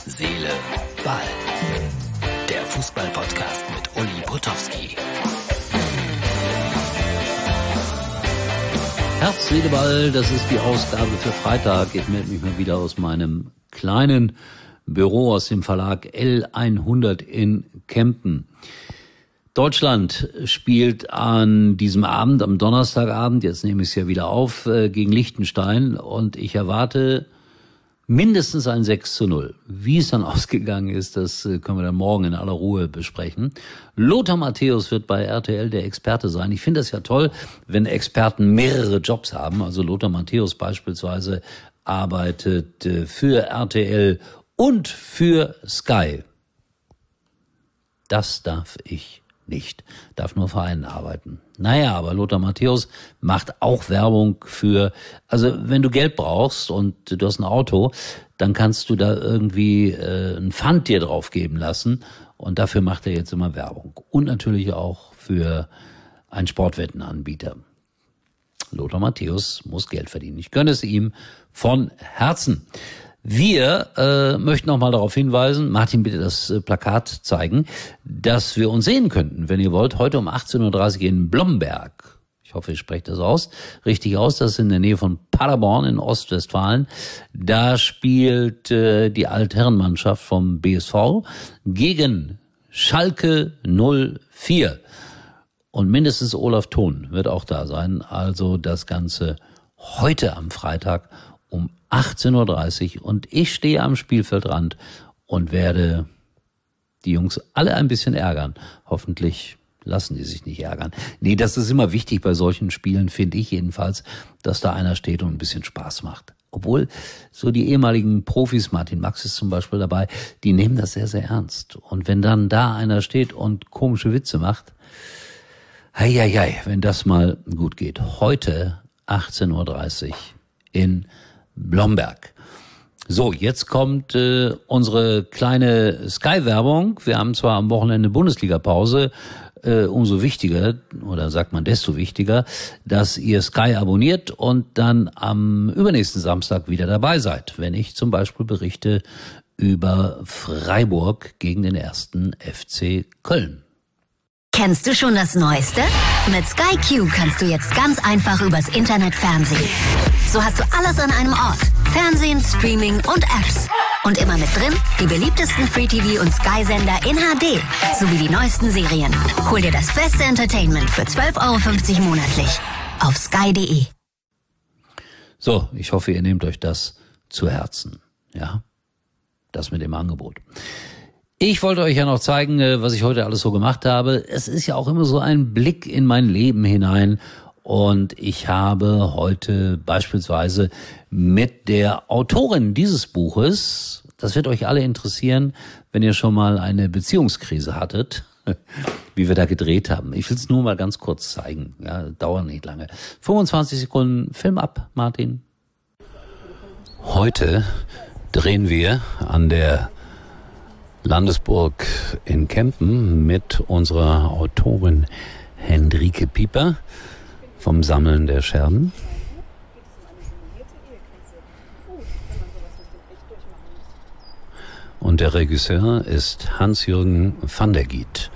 Seele, Ball. Der Fußball-Podcast mit Uli Potowski. Herz, Seele, Ball, das ist die Ausgabe für Freitag. Ich melde mich mal wieder aus meinem kleinen Büro aus dem Verlag L100 in Kempten. Deutschland spielt an diesem Abend, am Donnerstagabend, jetzt nehme ich es ja wieder auf, gegen Liechtenstein und ich erwarte mindestens ein 6:0. Wie es dann ausgegangen ist, das können wir dann morgen in aller Ruhe besprechen. Lothar Matthäus wird bei RTL der Experte sein. Ich finde das ja toll, wenn Experten mehrere Jobs haben. Also Lothar Matthäus beispielsweise arbeitet für RTL und für Sky. Das darf ich nicht. Darf nur für einen arbeiten. Naja, aber Lothar Matthäus macht auch Werbung für, also wenn du Geld brauchst und du hast ein Auto, dann kannst du da irgendwie ein Pfand dir drauf geben lassen und dafür macht er jetzt immer Werbung. Und natürlich auch für einen Sportwettenanbieter. Lothar Matthäus muss Geld verdienen. Ich gönne es ihm von Herzen. Wir möchten noch mal darauf hinweisen, Martin, bitte das Plakat zeigen, dass wir uns sehen könnten, wenn ihr wollt, heute um 18:30 Uhr in Blomberg. Ich hoffe, ich spreche das richtig aus. Das ist in der Nähe von Paderborn in Ostwestfalen. Da spielt die Altherrenmannschaft vom BSV gegen Schalke 04. Und mindestens Olaf Thon wird auch da sein. Also das Ganze heute am Freitag um 18:30 Uhr und ich stehe am Spielfeldrand und werde die Jungs alle ein bisschen ärgern. Hoffentlich lassen die sich nicht ärgern. Nee, das ist immer wichtig bei solchen Spielen, finde ich jedenfalls, dass da einer steht und ein bisschen Spaß macht. Obwohl so die ehemaligen Profis, Martin Max ist zum Beispiel dabei, die nehmen das sehr, sehr ernst. Und wenn dann da einer steht und komische Witze macht, wenn das mal gut geht. Heute 18:30 Uhr in Blomberg. So, jetzt kommt unsere kleine Sky-Werbung. Wir haben zwar am Wochenende Bundesliga-Pause, umso wichtiger, oder sagt man desto wichtiger, dass ihr Sky abonniert und dann am übernächsten Samstag wieder dabei seid, wenn ich zum Beispiel berichte über Freiburg gegen den 1. FC Köln. Kennst du schon das Neueste? Mit Sky Q kannst du jetzt ganz einfach übers Internet fernsehen. So hast du alles an einem Ort. Fernsehen, Streaming und Apps. Und immer mit drin die beliebtesten Free-TV- und Sky-Sender in HD. Sowie die neuesten Serien. Hol dir das beste Entertainment für 12,50 € monatlich. Auf sky.de. So, ich hoffe, ihr nehmt euch das zu Herzen. Ja, das mit dem Angebot. Ich wollte euch ja noch zeigen, was ich heute alles so gemacht habe. Es ist ja auch immer so ein Blick in mein Leben hinein. Und ich habe heute beispielsweise mit der Autorin dieses Buches, das wird euch alle interessieren, wenn ihr schon mal eine Beziehungskrise hattet, wie wir da gedreht haben. Ich will es nur mal ganz kurz zeigen. Ja, dauert nicht lange. 25 Sekunden, Film ab, Martin. Heute drehen wir an der Landesburg in Kempen mit unserer Autorin Hendrike Pieper vom Sammeln der Scherben. Und der Regisseur ist Hans-Jürgen van der Giet.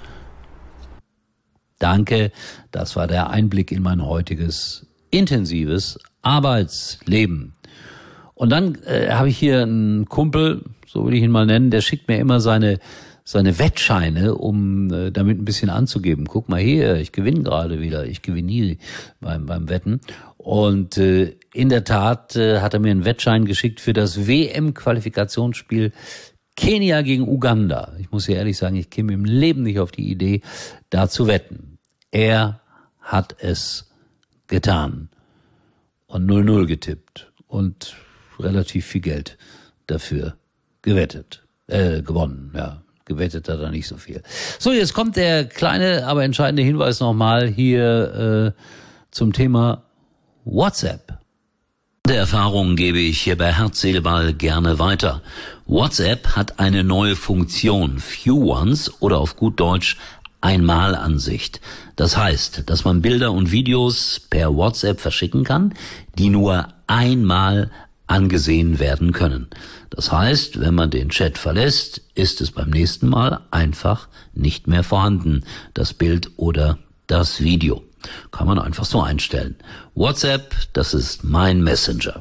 Danke, das war der Einblick in mein heutiges intensives Arbeitsleben. Und dann habe ich hier einen Kumpel, so will ich ihn mal nennen, der schickt mir immer seine Wettscheine, um damit ein bisschen anzugeben. Guck mal hier, ich gewinne gerade wieder, ich gewinne nie beim Wetten. Und in der Tat hat er mir einen Wettschein geschickt für das WM-Qualifikationsspiel Kenia gegen Uganda. Ich muss dir ehrlich sagen, ich käme im Leben nicht auf die Idee, da zu wetten. Er hat es getan und 0-0 getippt und relativ viel Geld dafür gewonnen, ja. Gewettet hat er nicht so viel. So, jetzt kommt der kleine, aber entscheidende Hinweis nochmal hier zum Thema WhatsApp. Die Erfahrungen gebe ich hier bei Herz, Seele, Ball gerne weiter. WhatsApp hat eine neue Funktion, Few Once oder auf gut Deutsch Einmalansicht. Das heißt, dass man Bilder und Videos per WhatsApp verschicken kann, die nur einmal angesehen werden können. Das heißt, wenn man den Chat verlässt, ist es beim nächsten Mal einfach nicht mehr vorhanden, das Bild oder das Video. Kann man einfach so einstellen. WhatsApp, das ist mein Messenger.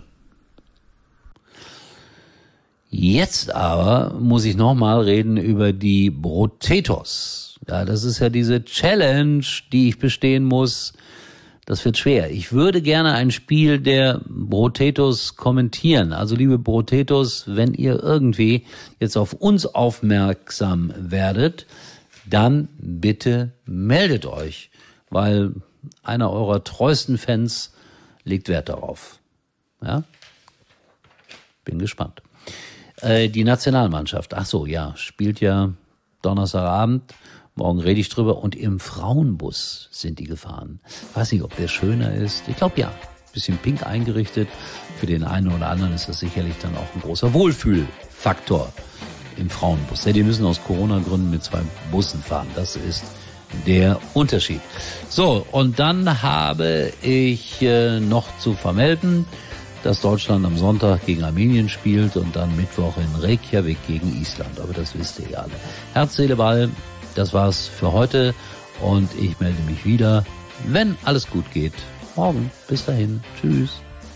Jetzt aber muss ich nochmal reden über die Brotetos. Ja, das ist ja diese Challenge, die ich bestehen muss. Das wird schwer. Ich würde gerne ein Spiel der Brotetos kommentieren. Also liebe Brotetos, wenn ihr irgendwie jetzt auf uns aufmerksam werdet, dann bitte meldet euch, weil einer eurer treuesten Fans legt Wert darauf. Ja? Bin gespannt. Die Nationalmannschaft, spielt ja Donnerstagabend. Morgen rede ich drüber. Und im Frauenbus sind die gefahren. Weiß nicht, ob der schöner ist. Ich glaube ja. Bisschen pink eingerichtet. Für den einen oder anderen ist das sicherlich dann auch ein großer Wohlfühlfaktor im Frauenbus. Ja, die müssen aus Corona-Gründen mit 2 Bussen fahren. Das ist der Unterschied. So, und dann habe ich noch zu vermelden, dass Deutschland am Sonntag gegen Armenien spielt und dann Mittwoch in Reykjavik gegen Island. Aber das wisst ihr ja alle. Herz, Seele, Ball, das war's für heute und ich melde mich wieder, wenn alles gut geht. Morgen. Bis dahin. Tschüss.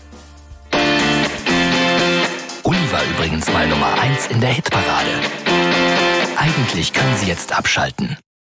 Uli war übrigens mal Nummer 1 in der Hitparade. Eigentlich können Sie jetzt abschalten.